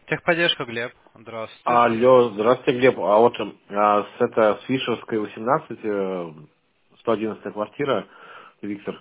Техподдержка, Глеб. Здравствуйте. Алло, здравствуйте, Глеб. А вот с Вишерской 18, 111 квартира, Виктор,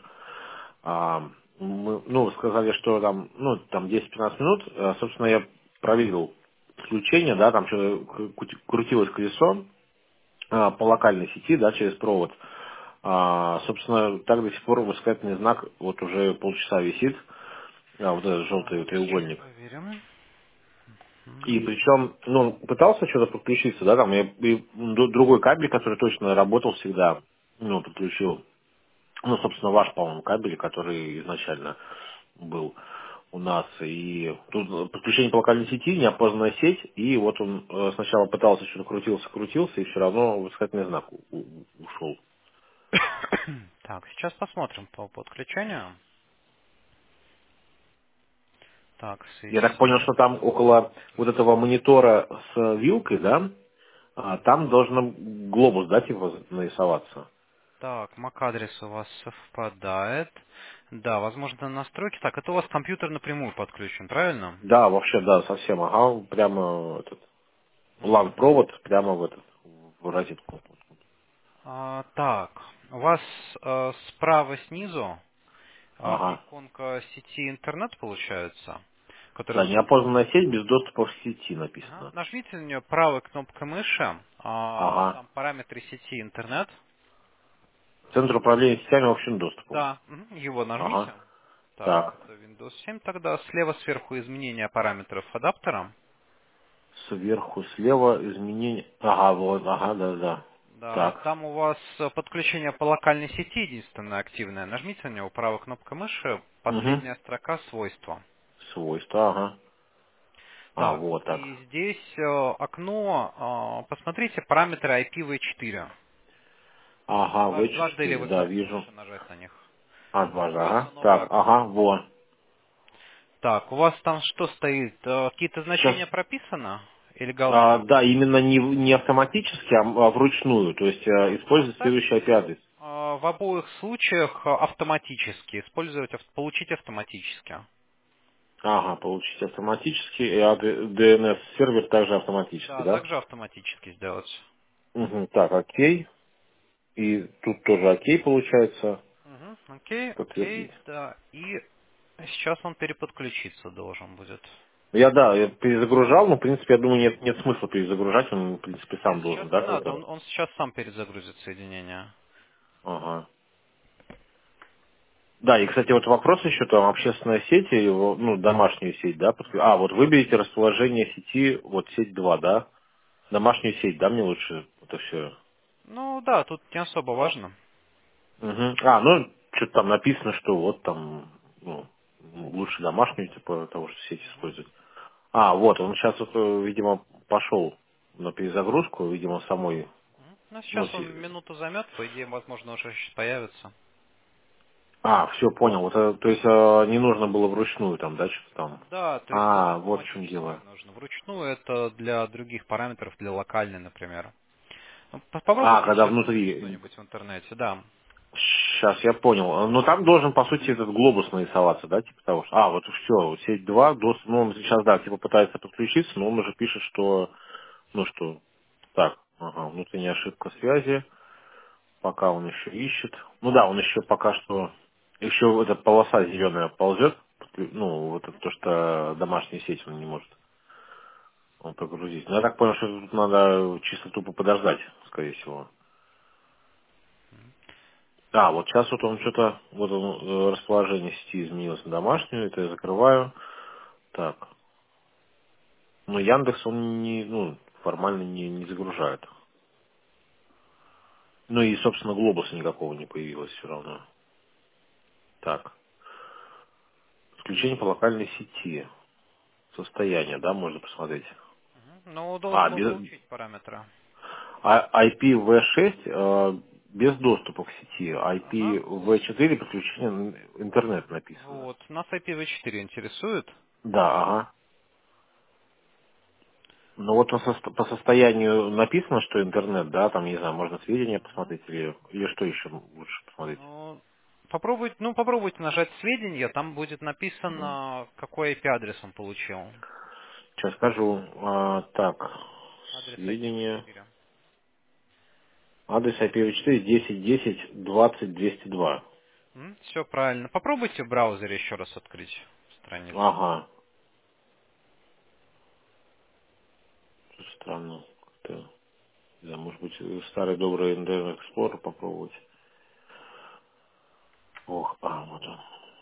мы сказали, что там, там 10-15 минут, собственно, я проверил включение, да, там что крутилось колесо по локальной сети, да, через провод. Собственно, так до сих пор высокательный знак вот уже полчаса висит, вот этот желтый Сейчас треугольник. проверим. И причем, пытался что-то подключиться, да, там, другой кабель, который точно работал всегда, подключил. Собственно, ваш, по-моему, кабель, который изначально был у нас. И тут подключение по локальной сети, неопознанная сеть, и вот он сначала пытался что-то крутился, и все равно высокательный знак ушел. Так, сейчас посмотрим по подключению. Так, Я так понял, что там соединение. около вот этого монитора с вилкой, да, там должен глобус, да, типа, нарисоваться. Так, MAC-адрес у вас совпадает. Да, возможно, настройки. Так, это у вас компьютер напрямую подключен, правильно? Да, вообще, да, совсем, ага, прямо этот, Мгм. LAN-провод прямо в этот, в розетку. Так, у вас справа снизу Ага. иконка сети интернет получается, которая Да, неопознанная сеть без доступа в сети Ага. написано. Нажмите на нее правой кнопкой мыши, Ага. там параметры сети интернет. Центр управления сетями общим доступом. Да, его Ага. нажмите. Так, Так. это Windows 7. Тогда слева сверху изменения параметров адаптера. Сверху слева изменения. Ага, вот, ага, да, да. Да, Так. там у вас подключение по локальной сети единственное активное. Нажмите на него правой кнопкой мыши, Угу. последняя строка свойства. Свойства, ага. Так, Вот так. и здесь окно, посмотрите параметры IPv4. Ага, Дважды V4, левой да, кнопкой вижу. мыши нажать на них. Дважды, Откроется ага. новое Так, окно. ага, вот. Так, у вас там что стоит? Какие-то Сейчас. значения прописано? Или галочки Да, стоят? именно не автоматически, а вручную. То есть использовать следующий Ставьте IP-адрес. в обоих случаях автоматически. Использовать, получить автоматически. Ага, получить автоматически, и DNS-сервер также автоматически, Да, да? также автоматически сделать. Угу, так, окей. И тут тоже окей получается. Угу, окей, Подтвердить. окей, да. И сейчас он переподключиться должен будет. Я перезагружал, но, в принципе, я думаю, нет смысла перезагружать, он, в принципе, Нет, сам сейчас должен, не да, надо, как-то? он сейчас сам перезагрузит соединение. Ага. Да, и, кстати, вот вопрос еще, там, общественная сеть, или, домашнюю сеть, да? Вот выберите расположение сети, вот сеть 2, да? Домашнюю сеть, да, мне лучше это все. Ну да, тут не особо важно. Угу. Что-то там написано, что вот там, лучше домашнюю, типа того, что сеть использовать. Вот, он сейчас, вот, видимо, пошел на перезагрузку, видимо, самой, Ну, ну, сейчас он се- минуту займет, по идее, возможно, уже сейчас появится. все, понял, вот, то есть, не нужно было вручную там, да, что-то там. Да, то есть он Вот в чем автоматически дело. нужен. Вручную это для других параметров, для локальной, например. Ну, попробуйте Когда сейчас найти внутри, что-нибудь в интернете, да. сейчас я понял, но там должен, по сути, этот глобус нарисоваться, да, типа того, что, вот все, сеть 2 он сейчас, да, типа пытается подключиться, но он уже пишет, что, что, так, ага, внутренняя ошибка связи, пока он еще ищет. Ну да, он еще пока что, еще эта полоса зеленая ползет, вот это то, что домашняя сеть он не может он прогрузить. Но я так понял, что тут надо чисто тупо подождать, скорее всего. Вот сейчас вот он что-то, вот он, расположение сети изменилось на домашнюю, это я закрываю. Так, но Яндекс он формально не загружает. Ну и, собственно, глобуса никакого не появилось все равно. Так, подключение по локальной сети. Состояние, да, можно посмотреть. Ну, должен был Без, получить параметры. IPv6 без доступа к сети. Ага. IPv4 подключение интернет написано. Вот, нас IPv4 интересует. Да, ага. Но вот по состоянию написано, что интернет, да, там, не знаю, можно сведения посмотреть или что еще лучше посмотреть. Ну, попробуйте нажать сведения, там будет Мгм. написано, какой IP-адрес он получил. Сейчас скажу. Так, Адрес сведения. IPv4. Адрес IPv4 10.10 20 202. Все правильно. Попробуйте в браузере еще раз открыть страницу. Ага. Странно. Как-то, да, может быть, старый добрый Internet Explorer попробовать. Ох, вот он.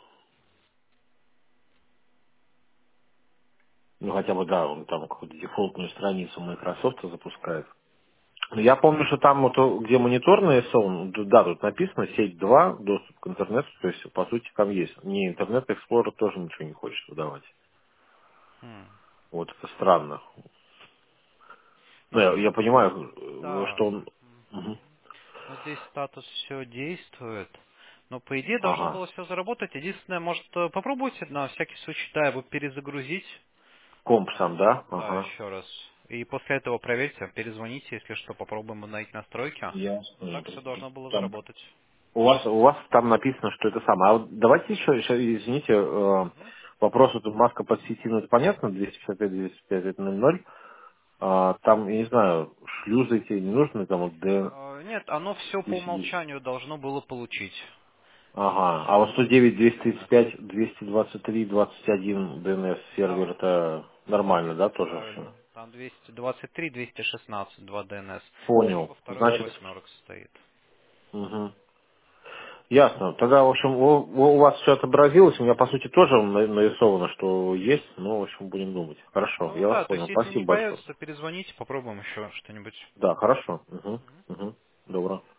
Ну, хотя бы, да, он там какую-то дефолтную страницу Microsoft запускает. Но я помню, что там, вот, где мониторный сон, да, тут написано сеть 2 доступ к интернету, то есть, по сути, там есть. Не Internet Explorer тоже ничего не хочет выдавать. Хм. Вот это странно. Ну, Ну, я понимаю, да. что он... Мгм. Но здесь статус все действует. Но по идее должно Ага. было все заработать. Единственное, может, попробуйте на всякий случай, да, его перезагрузить. Комп сам, да? Да, Ага. еще раз. И после этого проверьте, перезвоните, если что, попробуем обновить настройки. Ясно. Так все должно было Там заработать. у вас там написано, что это самое. А вот давайте еще, извините, вопрос вот маска под сети, ну это понятно, 255-255-00. Там, я не знаю, шлюзы эти не нужны, там вот Д Нет, оно все по 10. умолчанию должно было получить. Ага. А вот 109, 235, 223, 21 DNS сервер Да, это нормально, да, тоже все? правильно. Там 223, 216, 2 DNS. Понял. Во второй из Значит, восьмерок стоит. мгм. Ясно. Тогда, в общем, у вас все отобразилось, у меня, по сути, тоже нарисовано, что есть, ну, в общем, будем думать. Хорошо, Ну я вас да, то есть понял. если не Спасибо большое. появится, то перезвоните, попробуем еще что-нибудь. Да, хорошо. Угу. Угу. Добро.